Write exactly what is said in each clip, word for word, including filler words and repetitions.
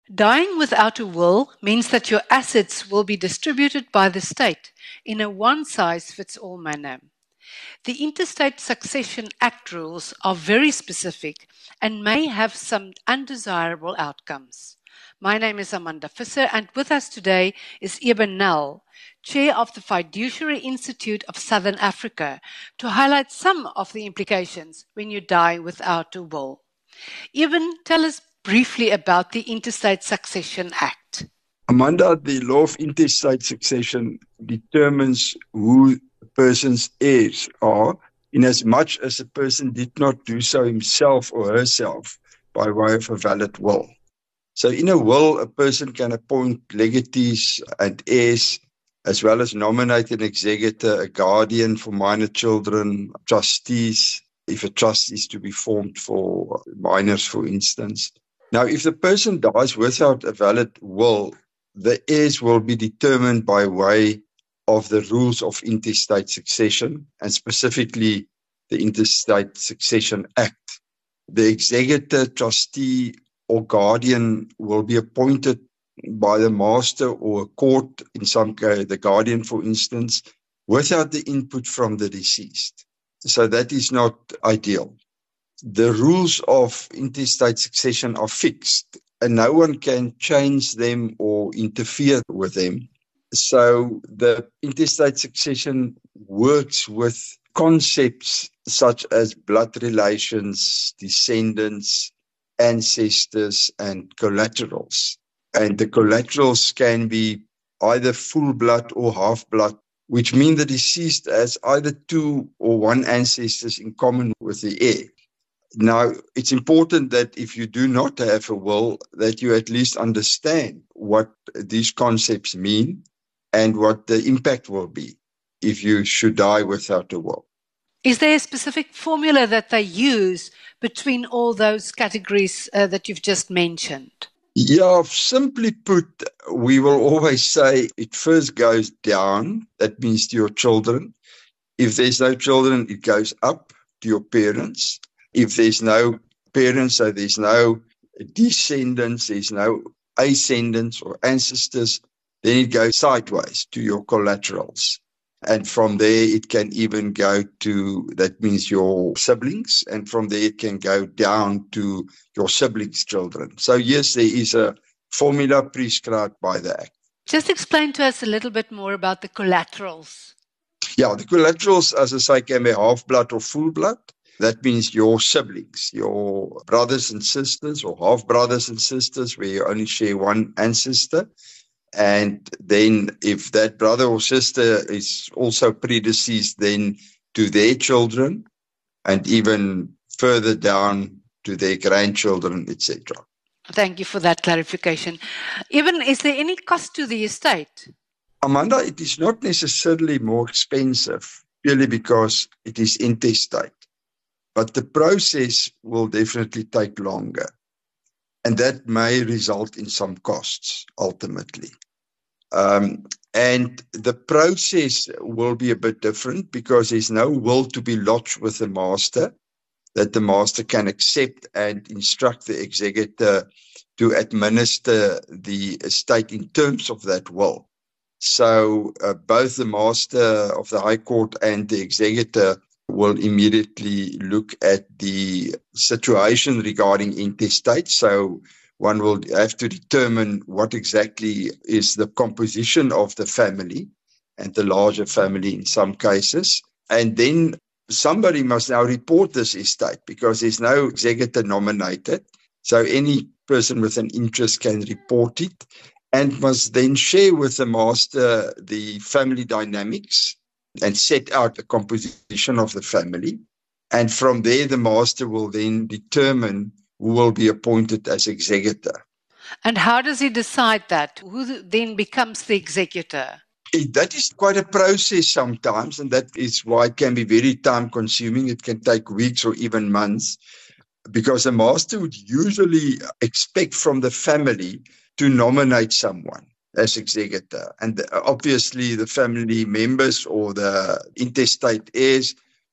Dying without a will means that your assets will be distributed by the state in a one-size-fits-all manner. The Interstate Succession Act rules are very specific and may have some undesirable outcomes. My name is Amanda Visser, and with us today is Eben Nel, Chair of the Fiduciary Institute of Southern Africa, to highlight some of the implications when you die without a will. Eben, tell us briefly about the Interstate Succession Act. Amanda, the law of interstate succession determines who a person's heirs are, inasmuch as a person did not do so himself or herself by way of a valid will. So in a will, a person can appoint legatees and heirs, as well as nominate an executor, a guardian for minor children, trustees, if a trust is to be formed for minors, for instance. Now, if the person dies without a valid will, the heirs will be determined by way of the rules of interstate succession, and specifically the Interstate Succession Act. The executor, trustee, or guardian will be appointed by the master or a court, in some case the guardian, for instance, without the input from the deceased. So that is not ideal. The rules of interstate succession are fixed, and no one can change them or interfere with them. So the interstate succession works with concepts such as blood relations, descendants, ancestors, and collaterals. And the collaterals can be either full blood or half blood, which mean the deceased has either two or one ancestors in common with the heir. Now, it's important that if you do not have a will, that you at least understand what these concepts mean and what the impact will be if you should die without a will. Is there a specific formula that they use between all those categories uh, that you've just mentioned? Yeah, simply put, we will always say it first goes down. That means to your children. If there's no children, it goes up to your parents. If there's no parents, so there's no descendants, there's no ascendants or ancestors, then it goes sideways to your collaterals. And from there, it can even go to, that means your siblings, and from there it can go down to your siblings' children. So yes, there is a formula prescribed by the Act. Just explain to us a little bit more about the collaterals. Yeah, the collaterals, as I say, can be half-blood or full-blood. That means your siblings, your brothers and sisters, or half-brothers and sisters, where you only share one ancestor. And then if that brother or sister is also predeceased, then to their children, and even further down to their grandchildren, et cetera. Thank you for that clarification. Even, is there any cost to the estate? Amanda, it is not necessarily more expensive, purely because it is intestate. But the process will definitely take longer. And that may result in some costs, ultimately. Um, and the process will be a bit different because there's no will to be lodged with the master that the master can accept and instruct the executor to administer the estate in terms of that will. So uh, both the master of the High Court and the executor will immediately look at the situation regarding intestate. So one will have to determine what exactly is the composition of the family and the larger family in some cases. And then somebody must now report this estate because there's no executor nominated. So any person with an interest can report it and must then share with the master the family dynamics and set out the composition of the family. And from there, the master will then determine who will be appointed as executor. And how does he decide that? Who then becomes the executor? It, that is quite a process sometimes, and that is why it can be very time-consuming. It can take weeks or even months, because the master would usually expect from the family to nominate someone as executor. And obviously the family members or the intestate heirs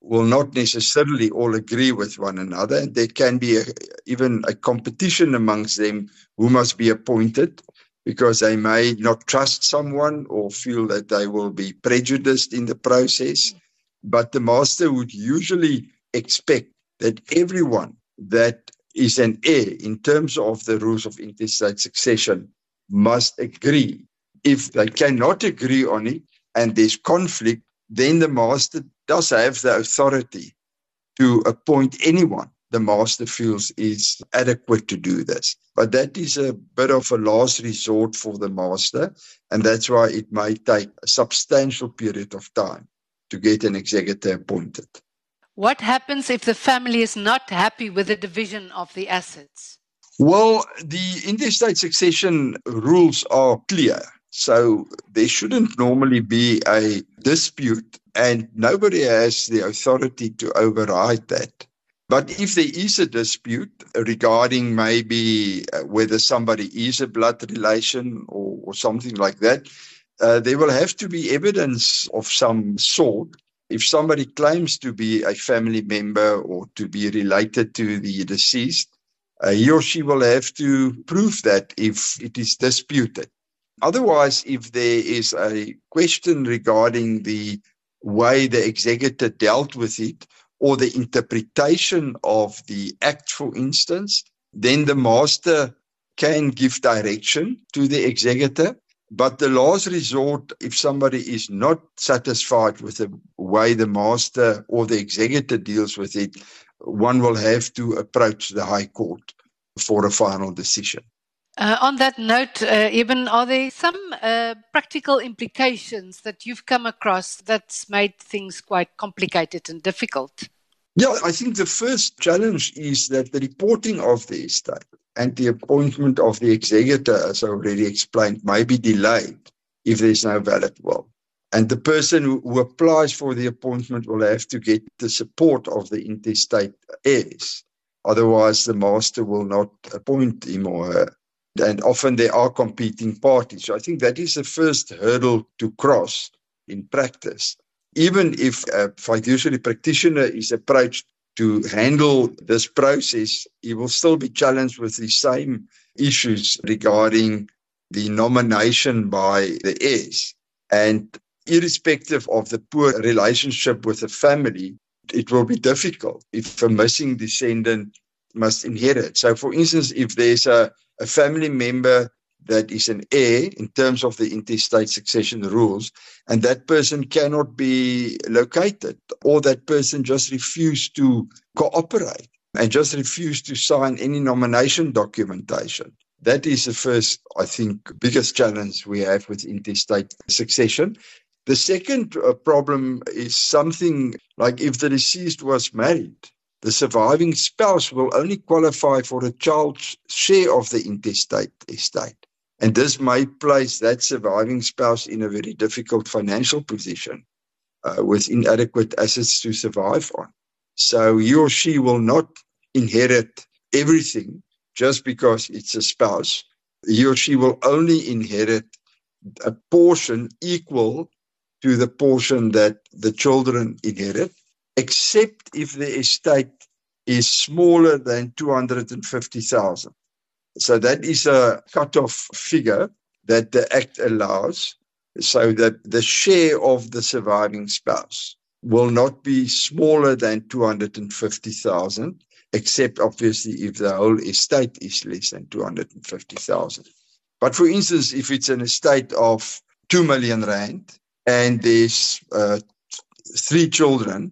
will not necessarily all agree with one another, and there can be a, even a competition amongst them who must be appointed, because they may not trust someone or feel that they will be prejudiced in the process. But the master would usually expect that everyone that is an heir in terms of the rules of intestate succession must agree. If they cannot agree on it and there's conflict, then the master does have the authority to appoint anyone the master feels is adequate to do this. But that is a bit of a last resort for the master, and that's why it may take a substantial period of time to get an executor appointed. What happens if the family is not happy with the division of the assets? Well, the intestate succession rules are clear. So there shouldn't normally be a dispute, and nobody has the authority to override that. But if there is a dispute regarding maybe whether somebody is a blood relation or, or something like that, uh, there will have to be evidence of some sort. If somebody claims to be a family member or to be related to the deceased, uh, he or she will have to prove that if it is disputed. Otherwise, if there is a question regarding the way the executor dealt with it or the interpretation of the act, for instance, then the master can give direction to the executor. But the last resort, if somebody is not satisfied with the way the master or the executor deals with it, one will have to approach the High Court for a final decision. Uh, on that note, uh, Eben, are there some uh, practical implications that you've come across that's made things quite complicated and difficult? Yeah, I think the first challenge is that the reporting of the estate and the appointment of the executor, as I already explained, may be delayed if there's no valid will. And the person who, who applies for the appointment will have to get the support of the intestate heirs. Otherwise, the master will not appoint him or her. And often there are competing parties. So I think that is the first hurdle to cross in practice. Even if a fiduciary practitioner is approached to handle this process, he will still be challenged with the same issues regarding the nomination by the heirs. And irrespective of the poor relationship with the family, it will be difficult if a missing descendant must inherit. So, for instance, if there's a, a family member that is an heir in terms of the intestate succession rules, and that person cannot be located, or that person just refused to cooperate and just refused to sign any nomination documentation. That is the first, I think, biggest challenge we have with intestate succession. The second uh, problem is something like if the deceased was married, the surviving spouse will only qualify for a child's share of the intestate estate. And this may place that surviving spouse in a very difficult financial position uh, with inadequate assets to survive on. So he or she will not inherit everything just because it's a spouse. He or she will only inherit a portion equal to the portion that the children inherit, except if the estate is smaller than two hundred fifty thousand. So that is a cut-off figure that the Act allows, so that the share of the surviving spouse will not be smaller than two hundred fifty thousand, except obviously if the whole estate is less than two hundred fifty thousand. But for instance, if it's an estate of two million rand and there's uh, three children,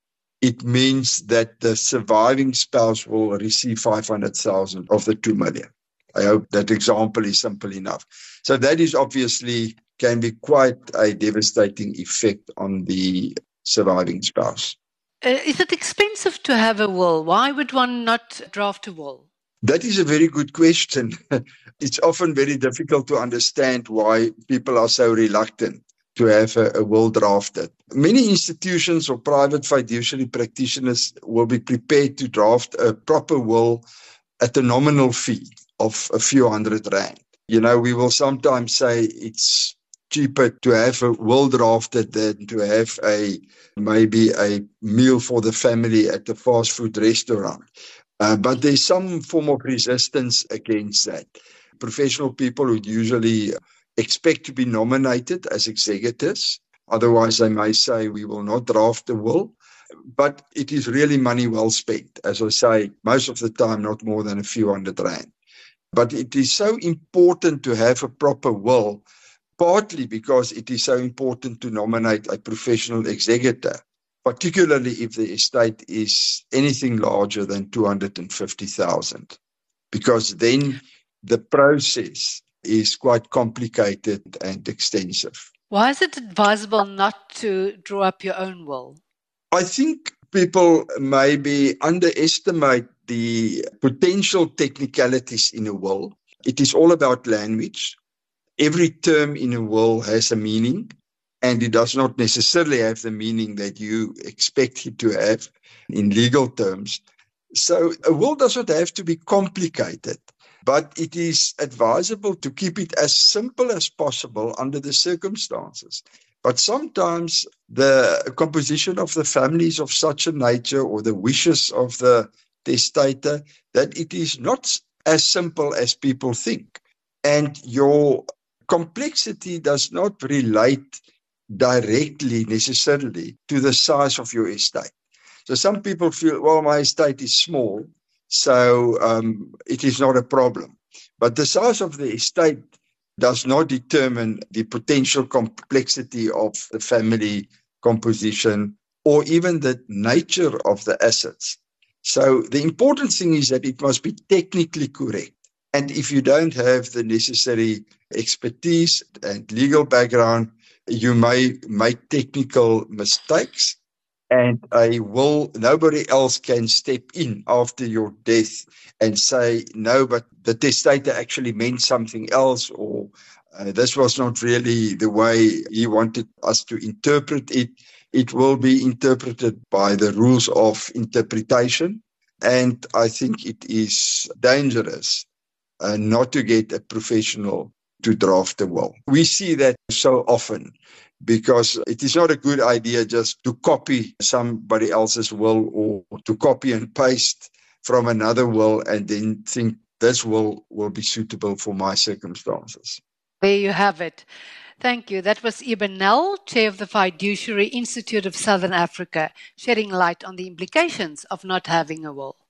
it means that the surviving spouse will receive five hundred thousand of the two million. I hope that example is simple enough. So that is obviously can be quite a devastating effect on the surviving spouse. Uh, is it expensive to have a will? Why would one not draft a will? That is a very good question. It's often very difficult to understand why people are so reluctant to have a, a will drafted. Many institutions or private fiduciary practitioners will be prepared to draft a proper will at a nominal fee of a few hundred rand. You know, we will sometimes say it's cheaper to have a will drafted than to have a maybe a meal for the family at the fast food restaurant. Uh, but there's some form of resistance against that. Professional people would usually expect to be nominated as executors. Otherwise, they may say, we will not draft the will. But it is really money well spent. As I say, most of the time, not more than a few hundred rand. But it is so important to have a proper will, partly because it is so important to nominate a professional executor, particularly if the estate is anything larger than two hundred fifty thousand, because then the process is quite complicated and extensive. Why is it advisable not to draw up your own will? I think people maybe underestimate the potential technicalities in a will. It is all about language. Every term in a will has a meaning, and it does not necessarily have the meaning that you expect it to have in legal terms. So a will does not have to be complicated, but it is advisable to keep it as simple as possible under the circumstances. But sometimes the composition of the family is of such a nature, or the wishes of the testator, that it is not as simple as people think. And your complexity does not relate directly necessarily to the size of your estate. So some people feel, well, my estate is small, so um, it is not a problem. But the size of the estate does not determine the potential complexity of the family composition or even the nature of the assets. So the important thing is that it must be technically correct. And if you don't have the necessary expertise and legal background, you may make technical mistakes, and a will, nobody else can step in after your death and say, no, but the testator actually meant something else, or uh, this was not really the way he wanted us to interpret it. It will be interpreted by the rules of interpretation. And I think it is dangerous uh, not to get a professional to draft a will. We see that so often, because it is not a good idea just to copy somebody else's will or to copy and paste from another will and then think this will will be suitable for my circumstances. There you have it. Thank you. That was Eben Nel, Chair of the Fiduciary Institute of Southern Africa, shedding light on the implications of not having a will.